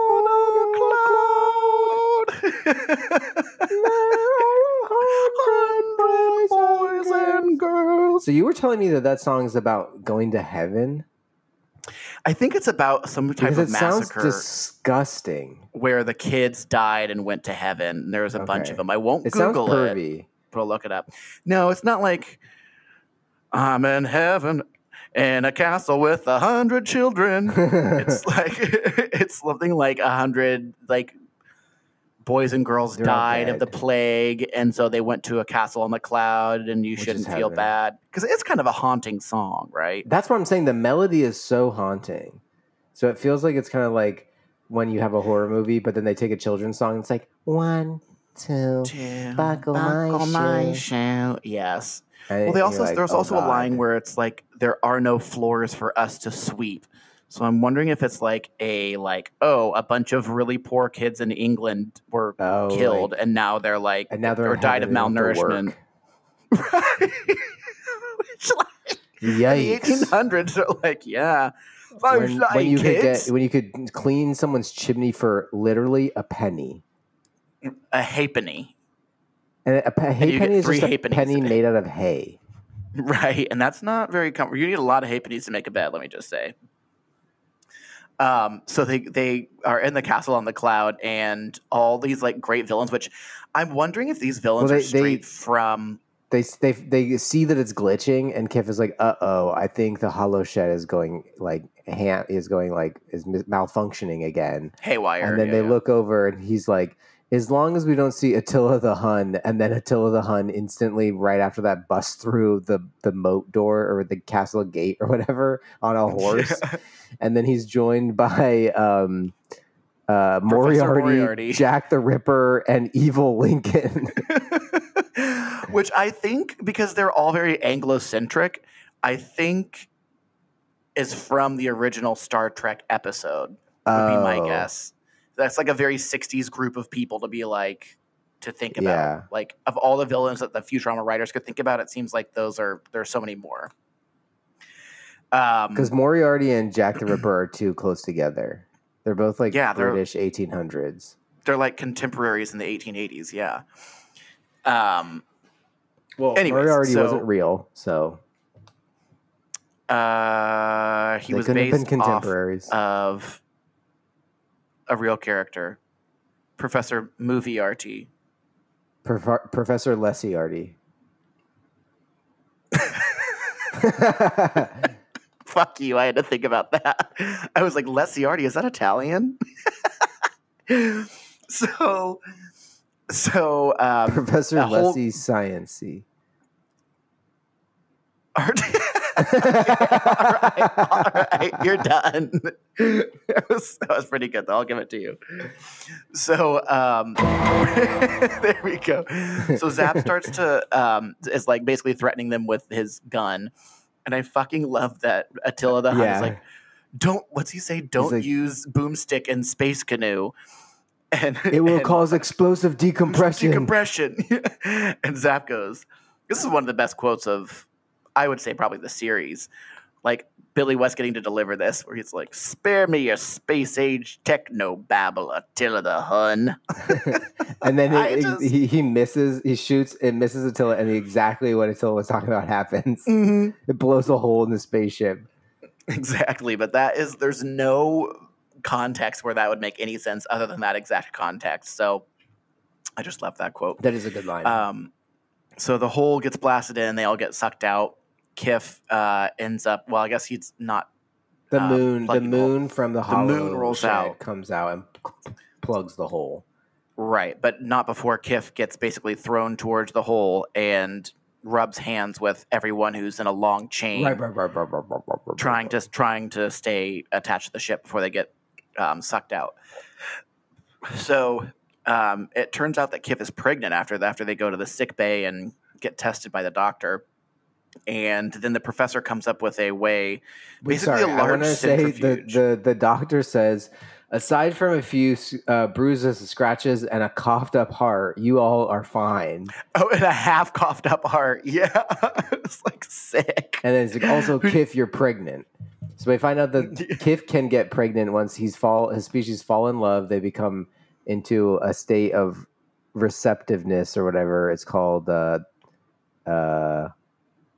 on a cloud. 100 boys and and girls. So you were telling me that song is about going to heaven? I think it's about some type Because of it sounds massacre disgusting. where the kids died and went to heaven. There's a bunch Okay. of them. I won't It sounds Google it, pervy. but I'll look it up. No, it's not like I'm in heaven in a castle with 100 children. It's like it's something like 100 like boys and girls They're all died of the dead. plague, and so they went to a castle on the cloud, and you Which is shouldn't feel heaven. bad because it's kind of a haunting song, right? That's what I'm saying. The melody is so haunting. So it feels like it's kind of like when you have a horror movie, but then they take a children's song. And it's like 1, 2, buckle my shoe. Yes. and Well, they you're also like, there's oh, also a line God. where it's like there are no floors for us to sweep. So I'm wondering if it's like a bunch of really poor kids in England were killed, like- and now they're like and now they're or in died of heaven, they don't have to malnourishment. work. Right. Which, like, in the Yikes. 1800s are like, yeah, When you kids. could clean someone's chimney for literally a penny. A halfpenny, And a hay you penny get is just 3 a halfpennies. penny made out of hay. right? And that's not very comfortable. You need a lot of halfpennies to make a bed. Let me just say. So they are in the castle on the cloud, and all these like great villains. Which I'm wondering if these villains Well, are straight from. They see that it's glitching, and Kif is like, "Uh-oh, I think the hollow shed is going is malfunctioning again." Haywire. And then they look over, and he's like, "As long as we don't see Attila the Hun," and then Attila the Hun instantly, right after that, busts through the moat door or the castle gate or whatever on a horse, and then he's joined by Moriarty, Jack the Ripper, and Evil Lincoln. Which I think, because they're all very Anglo-centric, I think is from the original Star Trek episode, would be my guess. That's like a very 60s group of people to be like, to think about. Yeah. Like, of all the villains that the Futurama writers could think about, it seems like there's so many more. Because Moriarty and Jack the Ripper are too close together. They're both like British 1800s. They're like contemporaries in the 1880s, yeah. Well, anyways, Moriarty wasn't real, so he they was couldn't have based been contemporaries. of a real character, Professor Movie-arty. Professor Lessiarty. Fuck you! I had to think about that. I was like, Lessiarty, is that Italian? So, Professor Lessie Sciency. all right, you're done. That was pretty good, though. I'll give it to you. So, there we go. So Zap starts to is like basically threatening them with his gun, and I fucking love that Attila the Hun is like, what's he say? Don't like, use boomstick and space canoe. And it will cause explosive decompression. And Zap goes, this is one of the best quotes of, I would say, probably the series. Like, Billy West getting to deliver this, where he's like, spare me your space-age techno-babble, Attila the Hun. And then he misses, he shoots, it misses Attila, and exactly what Attila was talking about happens. Mm-hmm. It blows a hole in the spaceship. Exactly, but there's no context where that would make any sense other than that exact context. So I just love that quote. That is a good line. So the hole gets blasted in, they all get sucked out. Kif ends up, well, I guess he's not. The moon from the hollow moon rolls out, comes out and plugs the hole. Right, but not before Kif gets basically thrown towards the hole and rubs hands with everyone who's in a long chain, trying to stay attached to the ship before they get sucked out. So it turns out that Kif is pregnant after they go to the sick bay and get tested by the doctor. And then the professor comes up with a way, basically a large centrifuge. The doctor says, aside from a few bruises, scratches, and a coughed up heart, you all are fine. Oh, and a half coughed up heart. Yeah. It's like sick. And then it's like, also, Kif, you're pregnant. So we find out that Kif can get pregnant once his species fall in love. They become into a state of receptiveness or whatever it's called.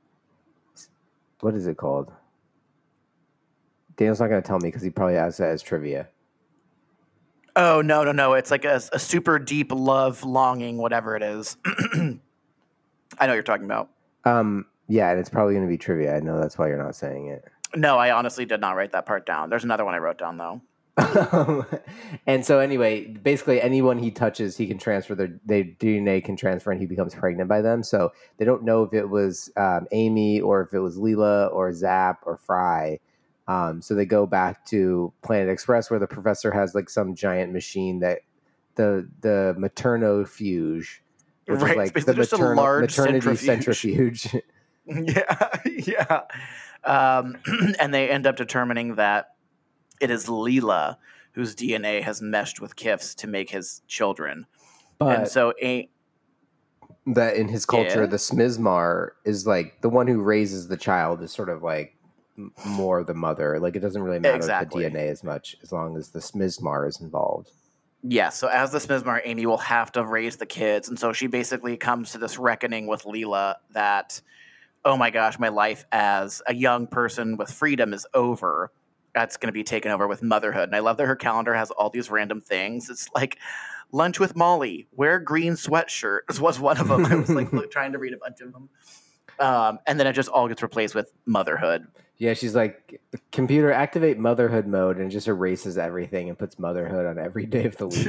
What is it called? Daniel's not going to tell me because he probably has that as trivia. Oh, no. It's like a super deep love, longing, whatever it is. I know what you're talking about. Yeah, and it's probably going to be trivia. I know that's why you're not saying it. No, I honestly did not write that part down. There's another one I wrote down, though. And so anyway, basically anyone he touches, he can transfer their DNA can transfer and he becomes pregnant by them. So they don't know if it was Amy or if it was Leela or Zap or Fry. So they go back to Planet Express where the professor has like some giant machine that the maternofuge, which Right, is like it's the just a large maternity centrifuge. centrifuge. Yeah. And they end up determining that it is Leela whose DNA has meshed with Kif's to make his children. But And so that in his culture, Yeah. the Smizmar is like the one who raises the child is sort of like more the mother. Like it doesn't really matter Exactly. the DNA as much as long as the Smizmar is involved. Yeah, so as the Smizmar, Amy will have to raise the kids. And so she basically comes to this reckoning with Leela that, oh my gosh, my life as a young person with freedom is over. That's going to be taken over with motherhood. And I love that her calendar has all these random things. It's like lunch with Molly, wear green sweatshirt was one of them. I was like trying to read a bunch of them. And then it just all gets replaced with motherhood. Yeah, she's like, computer activate motherhood mode and just erases everything and puts motherhood on every day of the week.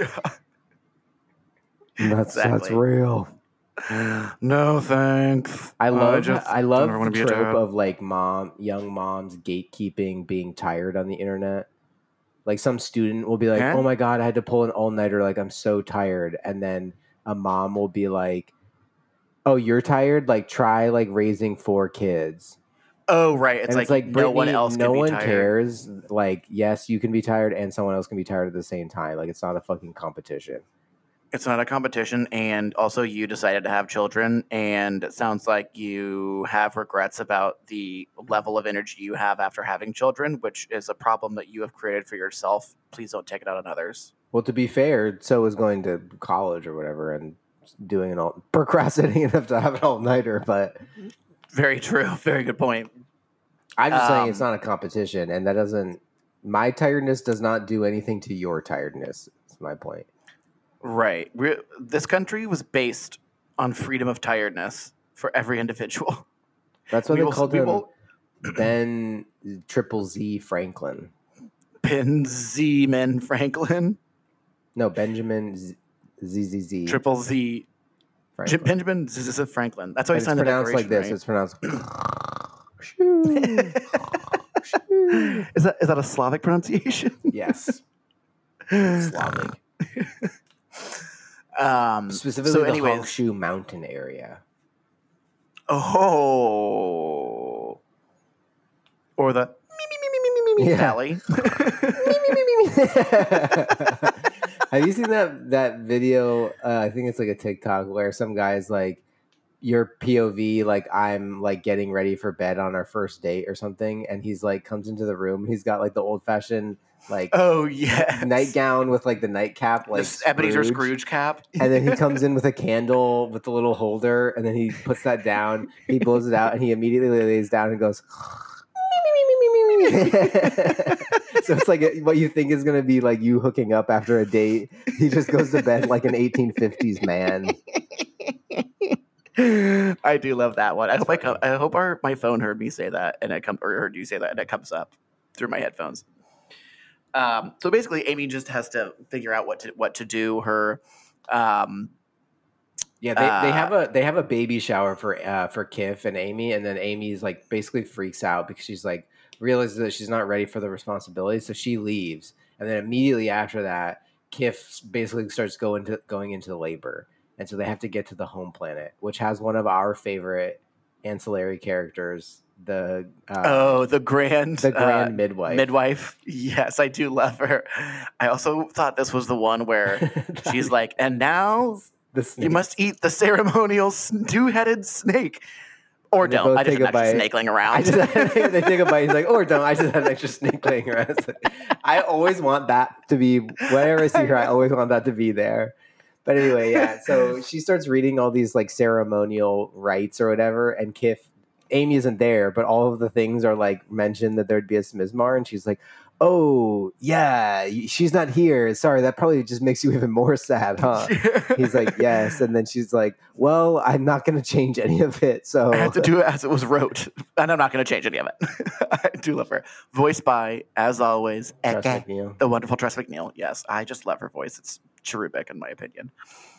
That's Exactly. real. No thanks. I love don't ever wanna the be a trope dad. of like young moms gatekeeping being tired on the internet. Like some student will be like, Yeah. "Oh my god, I had to pull an all-nighter, like I'm so tired." And then a mom will be like, "Oh, you're tired? Like try like raising 4 kids." Oh, right. It's And like no one Brittany, else no can be one tired. cares. Like, yes, you can be tired and someone else can be tired at the same time. Like it's not a fucking competition. It's not a competition, and also you decided to have children, and it sounds like you have regrets about the level of energy you have after having children, which is a problem that you have created for yourself. Please don't take it out on others. Well, to be fair, so is going to college or whatever and doing procrastinating enough to have an all-nighter, but Very true. Very good point. I'm just saying it's not a competition, and that doesn't. My tiredness does not do anything to your tiredness. That's my point. Right. This country was based on freedom of tiredness for every individual. That's why We they will- called we him will- Ben Triple Z Franklin. Benjamin Franklin, No, Benjamin ZZZ Triple Z, Franklin. Benjamin Franklin. That's how And he it's signed the pronounced like Declaration, this. right? It's pronounced. Is that a Slavic pronunciation? Yes, Slavic. Specifically, so the anyways, Hongshu Mountain area. oh, or the Yeah. Valley. Have you seen that video? I think it's like a TikTok where some guy's like, your POV, like I'm like getting ready for bed on our first date or something, and he's like comes into the room. He's got like the old fashioned like Oh yes, nightgown with like the nightcap, like this Ebenezer Scrooge cap. And then he comes in with a candle with the little holder, and then he puts that down. He blows it out, and he immediately lays down and goes. So it's like what you think is going to be like you hooking up after a date. He just goes to bed like an 1850s man. I do love that one. I hope my phone heard me say that and it heard you say that and it comes up through my headphones. So basically, Amy just has to figure out what to do. Her, Yeah, they have a baby shower for Kif and Amy, and then Amy's like basically freaks out because she's like realizes that she's not ready for the responsibility, so she leaves, and then immediately after that, Kif basically starts going into labor, and so they have to get to the home planet, which has one of our favorite ancillary characters, the grand midwife. Midwife, yes, I do love her. I also thought this was the one where she's like, and now you must eat the ceremonial 2-headed snake. Or And they don't. both I just take have a an extra bite. snake laying around. They take a bite. He's like, or don't. I just had an extra snake laying around. It's like, I always want that to be, whenever I see her, I always want that to be there. But anyway, yeah. So she starts reading all these like ceremonial rites or whatever. And Kif Amy isn't there, but all of the things are like mentioned that there'd be a Smizmar, and she's like, "Oh yeah, she's not here. Sorry, that probably just makes you even more sad, huh?" He's like, "Yes," and then she's like, "Well, I'm not going to change any of it, so I had to do it as it was wrote, and I'm not going to change any of it. I do love her. Voiced by, as always, Tress Eke, McNeil. the wonderful Tress McNeil. Yes, I just love her voice. It's cherubic, in my opinion.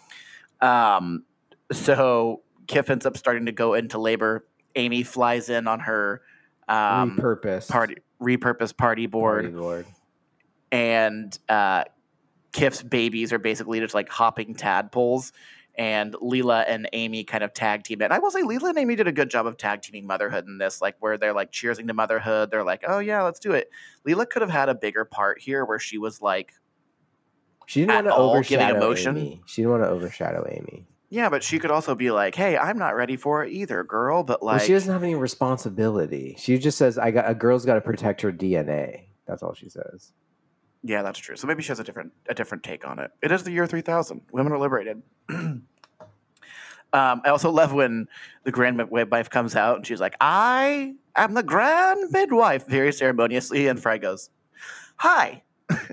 So Kif ends up starting to go into labor. Amy flies in on her repurposed party board. And Kif's babies are basically just like hopping tadpoles. And Leela and Amy kind of tag team it. And I will say Leela and Amy did a good job of tag teaming motherhood in this, like where they're like cheersing to motherhood. They're like, oh yeah, let's do it. Leela could have had a bigger part here where she was like, she didn't want to overshadow Amy. She didn't want to overshadow Amy. Yeah, but she could also be like, hey, I'm not ready for it either, girl. But like, well, she doesn't have any responsibility. She just says, a girl's got to protect her DNA. That's all she says. Yeah, that's true. So maybe she has a different take on it. It is the year 3000. Women are liberated. I also love when the grand midwife comes out and she's like, I am the grand midwife, very ceremoniously. And Fry goes, hi.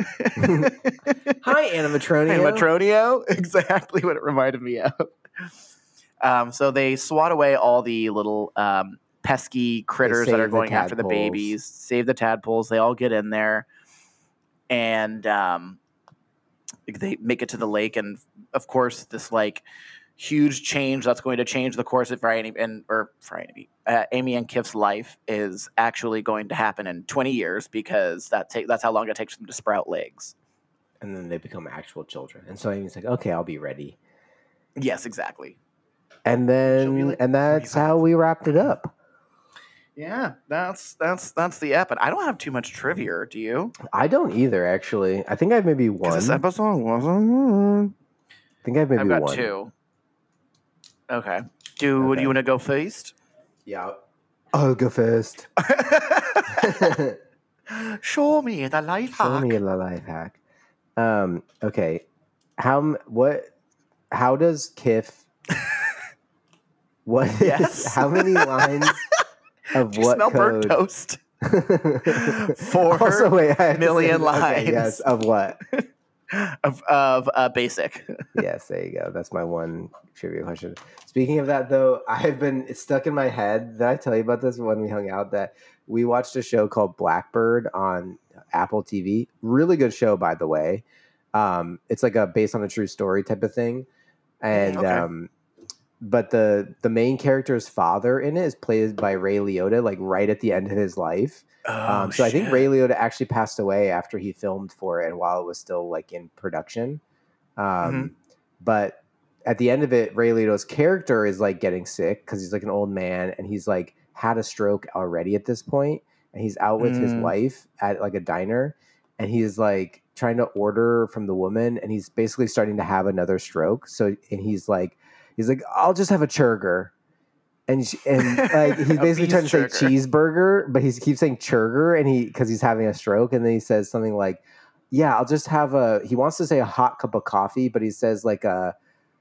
Hi, Animatronio. Animatronio. Exactly what it reminded me of. So they swat away all the little pesky critters that are going after the babies, save the tadpoles. They all get in there. And they make it to the lake, and of course, this like huge change that's going to change the course of Amy and Kif's life is actually going to happen in 20 years because that's how long it takes them to sprout legs. And then they become actual children. And so Amy's like, "Okay, I'll be ready." Yes, exactly. And then, and that's 45. How we wrapped it up. Yeah, that's the ep. And I don't have too much trivia. Do you? I don't either, actually. I think I have maybe one. This episode wasn't. I think I have maybe one. I've got two. Okay. Do you want to go first? Yeah, I'll go first. Show me the life hack. Show me the life hack. Okay. How does Kif? What? Yes. How many lines? Of do you what smell code? Burnt toast? 4 million lines. Okay, yes, of what? of basic. Yes, there you go. That's my one trivia question. Speaking of that, though, it's stuck in my head. Did I tell you about this when we hung out? That we watched a show called Blackbird on Apple TV. Really good show, by the way. It's like a based on a true story type of thing, and but the main character's father in it is played by Ray Liotta, like right at the end of his life. So I think Ray Liotta actually passed away after he filmed for it and while it was still like in production. But at the end of it, Ray Liotta's character is like getting sick because he's like an old man and he's like had a stroke already at this point, and he's out with his wife at like a diner, and he's like trying to order from the woman, and he's basically starting to have another stroke. So and he's like, I'll just have a churger. And like he's basically trying to say cheeseburger, but he keeps saying churger, and because he's having a stroke, and then he says something like, yeah, I'll just have he wants to say a hot cup of coffee, but he says like a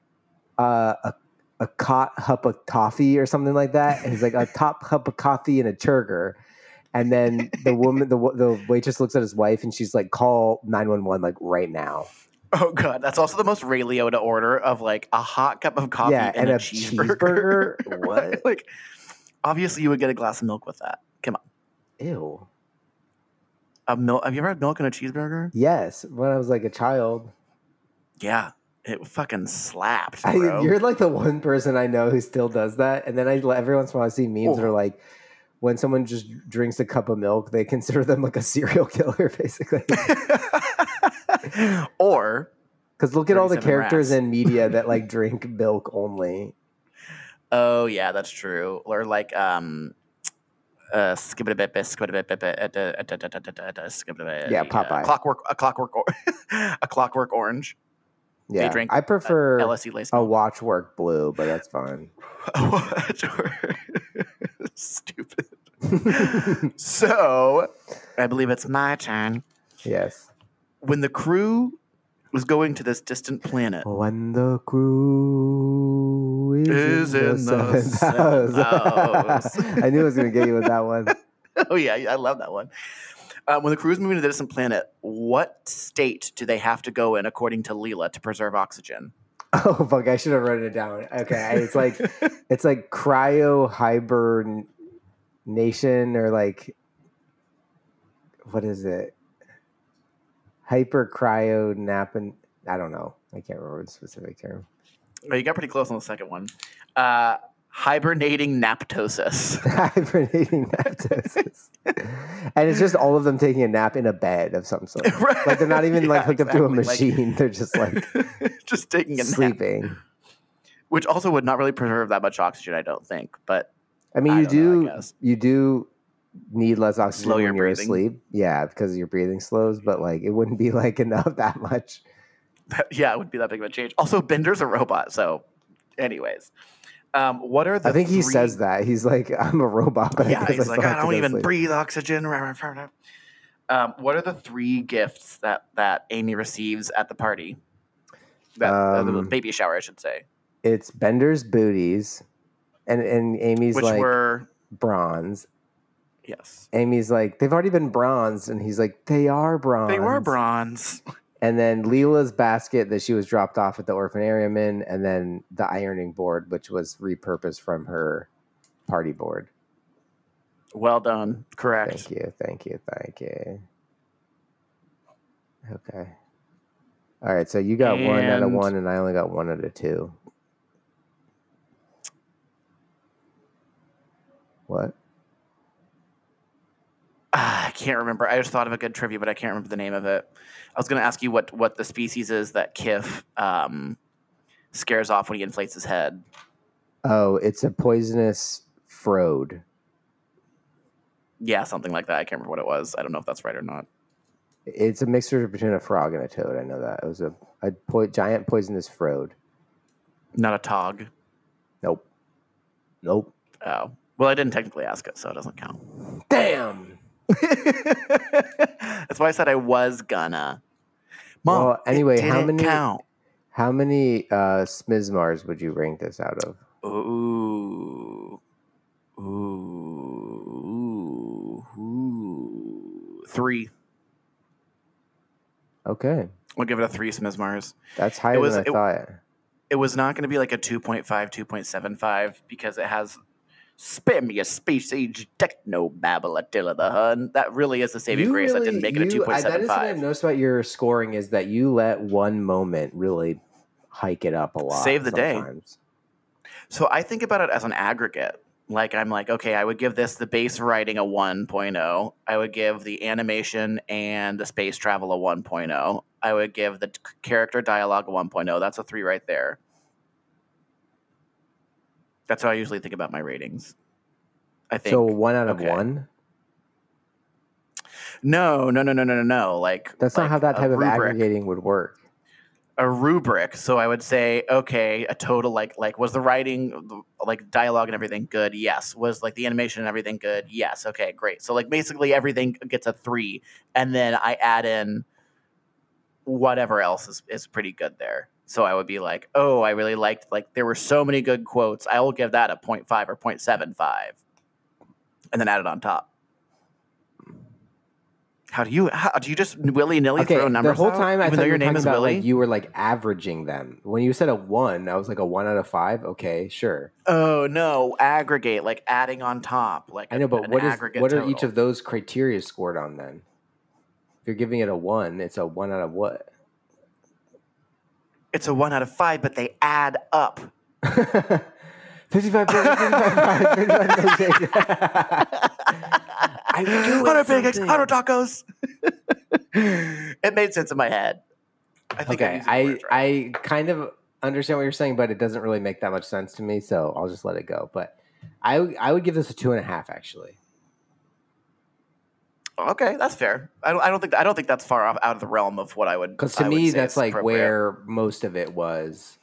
cot cup of toffee or something like that. And he's like, a top cup of coffee and a churger. And then the woman, the waitress looks at his wife and she's like, call 911 like right now. Oh god, that's also the most Ray Liotta order of like a hot cup of coffee and a cheeseburger. What? Like, obviously you would get a glass of milk with that. Come on. Ew. Have you ever had milk in a cheeseburger? Yes, when I was like a child. Yeah, it fucking slapped, bro. You're like the one person I know who still does that. And then every once in a while I see memes that are like, when someone just drinks a cup of milk, they consider them like a serial killer, basically. Or because look at all the characters in media that like drink milk only. Oh yeah, that's true. Or like yeah, Popeye. A Clockwork Orange. Yeah, drink I prefer LSE lace a Watchwork Blue, but that's fine. Stupid. So I believe it's my turn. Yes. When the crew was going to this distant planet. When the crew Is in the seventh house. house. I knew I was going to get you with that one. Oh, yeah, I love that one. When the crew is moving to the distant planet, what state do they have to go in, according to Leela, to preserve oxygen? Oh fuck! I should have written it down. Okay, it's like cryo hibernation or like what is it? Hyper cryo napping. I don't know. I can't remember the specific term. Oh, you got pretty close on the second one. Hibernating naptosis. Hibernating naptosis. And it's just all of them taking a nap in a bed of some sort. Right. Like they're not even like hooked up to a exactly. machine. They're just like just taking a nap. sleeping. Which also would not really preserve that much oxygen, I don't think. But I mean, I you don't know, I do guess. you do need less oxygen Slow when your you're breathing. asleep. Yeah, because your breathing slows, but like it wouldn't be like enough that much. yeah, it wouldn't be that big of a change. Also, Bender's a robot. So, anyways. What are the I think he three- says that. He's like, I'm a robot, but Yeah, I guess he's I like, still I have to don't go to even sleep." breathe oxygen. What are the three gifts that Amy receives at the party? The baby shower, I should say. It's Bender's booties, and Amy's Which like were, bronze. yes. Amy's like, they've already been bronzed, and he's like, they are bronze. They were bronze. And then Leela's basket that she was dropped off at the orphanarium in, and then the ironing board, which was repurposed from her party board. Well done. Correct. Thank you. Okay. All right, so you got 1 out of And- 1, and I only got 1 out of 2. What? I can't remember. I just thought of a good trivia, but I can't remember the name of it. I was going to ask you what the species is that Kif scares off when he inflates his head. Oh, it's a poisonous frode. Yeah, something like that. I can't remember what it was. I don't know if that's right or not. It's a mixture between a frog and a toad. I know that. It was a giant poisonous frode. Not a tog. Nope. Oh. Well, I didn't technically ask it, so it doesn't count. Damn. That's why I said I was gonna. Mom, Well, anyway, it how didn't many- count? How many Smizmars would you rank this out of? Ooh. 3. Okay. We'll give it a 3 Smizmars. That's higher than I it- thought. It was not going to be like a 2.5, 2.75 because it has spare me a space age techno babble Attila the Hun. That really is the saving grace that didn't make it a That is what I've 2.75. noticed about your scoring is that you let one moment really hike it up a lot. Save the day. sometimes. So I think about it as an aggregate. Like I'm like, okay, I would give this the base writing a 1.0. I would give the animation and the space travel a 1.0. I would give the character dialogue a 1.0. That's a 3 right there. That's how I usually think about my ratings. I think So 1 out of okay. 1? No. Like That's not like how that a type of rubric. aggregating would work. A rubric. So I would say, okay, a total like was the writing, like dialogue and everything good? Yes. Was like the animation and everything good? Yes. Okay, great. So like basically everything gets a 3, and then I add in whatever else is pretty good there. So I would be like, oh, I really liked, like there were so many good quotes. I will give that a 0.5 or 0.75, and then add it on top. How do you just willy nilly Okay, throw the numbers whole out, time I even thought though you your were name talking is about Willy? like you were like averaging them. When you said a 1, I was like a 1 out of 5. Okay, sure. Oh no, aggregate, like adding on top, like I know, but an what aggregate are total. each of those criteria scored on then? If you're giving it a 1, it's a 1 out of what? It's a 1 out of 5, but they add up. 55 milkshakes. I do 100 pancakes, something. 100 tacos. It made sense in my head. I think I'm Okay, using the words right. I kind of understand what you're saying, but it doesn't really make that much sense to me, so I'll just let it go. But I would give this a 2.5 actually. Okay, that's fair. I don't think that's far off out of the realm of what I would. Because to I would me, say that's is like appropriate. where most of it was.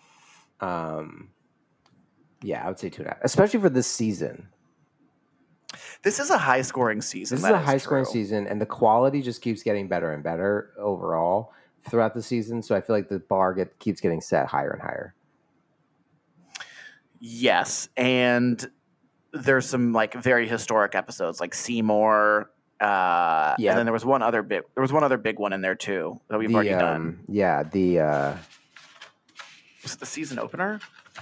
Yeah, I would say 2.5, especially for this season. This is a high scoring season. This is a high scoring season, and the quality just keeps getting better and better overall throughout the season, so I feel like the bar keeps getting set higher and higher. Yes, and there's some like very historic episodes, like Seymour. And then there was one other big one in there too that we've already done. Yeah, Was it the season opener?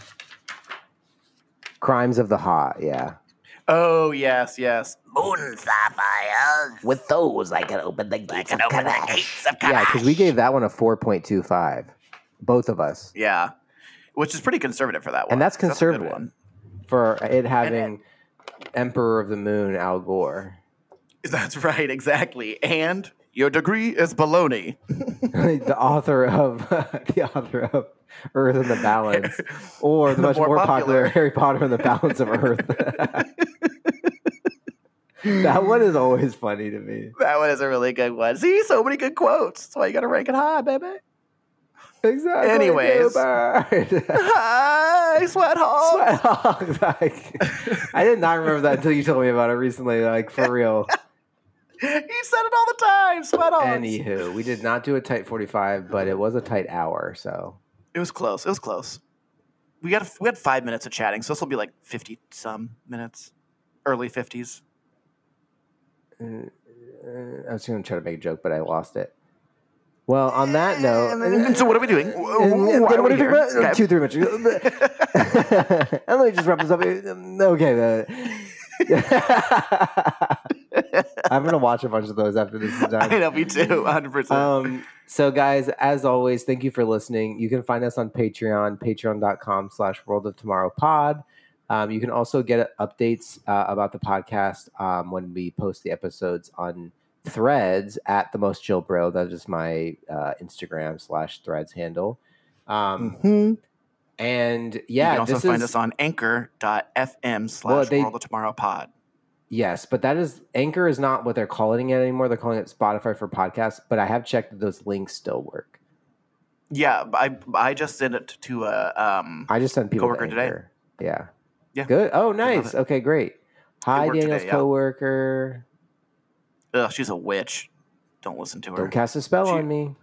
Crimes of the Hot. Yeah. Oh yes. Moon sapphires. With those, I can open the gates of Kalash. Yeah, because we gave that one a 4.25, both of us. Yeah, which is pretty conservative for that one. And that's a good conservative one. for it having Emperor of the Moon Al Gore. That's right, exactly. And your degree is baloney. the author of Earth and the Balance, or the much more popular Harry Potter and the Balance of Earth. That one is always funny to me. That one is a really good one. See, so many good quotes. That's why you got to rank it high, baby. Exactly. Anyways. Hi, Sweat Hogs. I did not remember that until you told me about it recently. Like, for real. He said it all the time, Sweat Hogs. Anywho, we did not do a tight 45, but it was a tight hour, so. It was close. We had 5 minutes of chatting, so this will be like 50-some minutes. Early 50s. I was going to try to make a joke, but I lost it. Well, on that note... So what are we doing? What are we here? 2-3 minutes. And let me just wrap this up. Okay. I'm going to watch a bunch of those after this is done. I know, me too, 100%. So, guys, as always, thank you for listening. You can find us on Patreon, patreon.com/World of Tomorrow Pod. You can also get updates about the podcast when we post the episodes on Threads at The Most Chill Bro. That is my Instagram/Threads handle. And yeah, you can also find us on anchor.fm/World of Tomorrow Pod. Yes, but Anchor is not what they're calling it anymore. They're calling it Spotify for podcasts, but I have checked that those links still work. Yeah, I just sent it to I just sent people coworker to today. Yeah. Yeah. Good. Oh, nice. Okay, great. Hi, Daniel's coworker. Ugh, she's a witch. Don't listen to her. Don't cast a spell on me.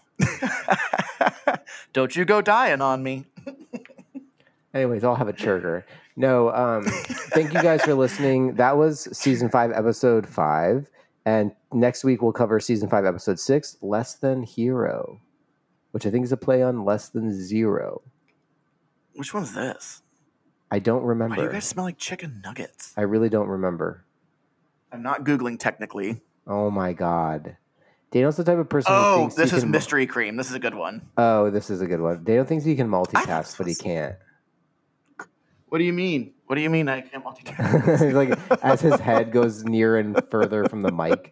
Don't you go dying on me. Anyways, I'll have a churger. No, thank you guys for listening. That was season 5, episode 5. And next week we'll cover season 5, episode 6, Less Than Hero, which I think is a play on Less Than Zero. Which one's this? I don't remember. Why do you guys smell like chicken nuggets? I really don't remember. I'm not Googling technically. Oh my God. Daniel's the type of person who thinks this is mystery cream. This is a good one. Oh, this is a good one. Daniel thinks he can multitask, but he can't. What do you mean? What do you mean I can't multitask? He's like, as his head goes near and further from the mic.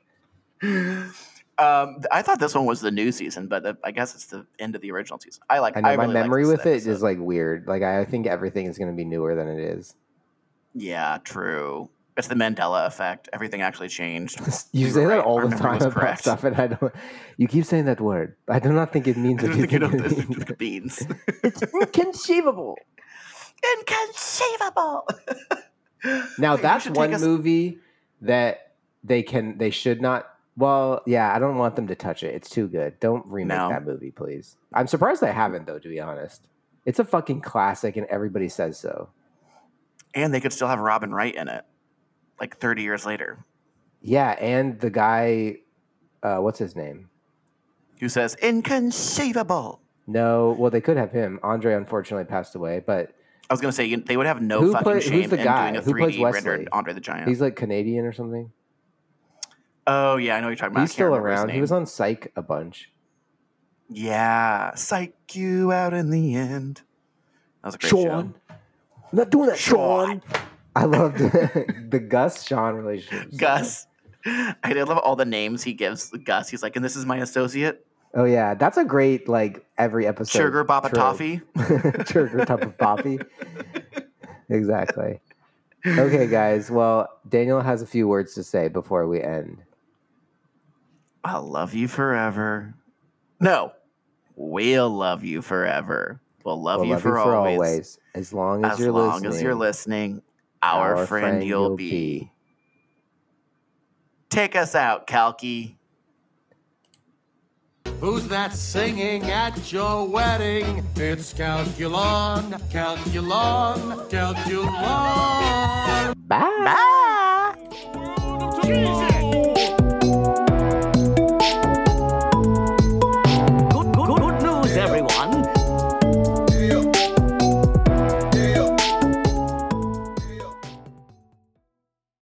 I thought this one was the new season, but I guess it's the end of the original season. I know my really memory like with it is like weird. Like I think everything is going to be newer than it is. Yeah, true. It's the Mandela effect. Everything actually changed. You say that all the time about stuff, and I don't. You keep saying that word. I do not think it means what you think it means. It's inconceivable. Inconceivable. Now that's one movie that they should not. Well, yeah, I don't want them to touch it. It's too good. Don't remake that movie, please. I'm surprised they haven't, though, to be honest. It's a fucking classic, and everybody says so. And they could still have Robin Wright in it, like 30 years later. Yeah, and the guy, what's his name? Who says, inconceivable. No, well, they could have him. Andre, unfortunately, passed away, but... I was going to say, they would have no fucking shame in doing a 3D rendered Andre the Giant. He's like Canadian or something. Oh, yeah, I know what you're talking about. He's still around. He was on Psych a bunch. Yeah. Psych you out in the end. That was a great show. I'm not doing that, Sean. I loved the Gus-Sean relationship. Gus. I did love all the names he gives Gus. He's like, and this is my associate. Oh, yeah. That's a great, like, every episode. Sugar Papa Toffee. Sugar Papa Poppy. Exactly. Okay, guys. Well, Daniel has a few words to say before we end. I'll love you forever. No, we'll love you forever. We'll love you for always. As long as you're listening. As long as you're listening, our friend you'll be. Take us out, Kalki. Who's that singing at your wedding? It's Calculon, Calculon, Calculon.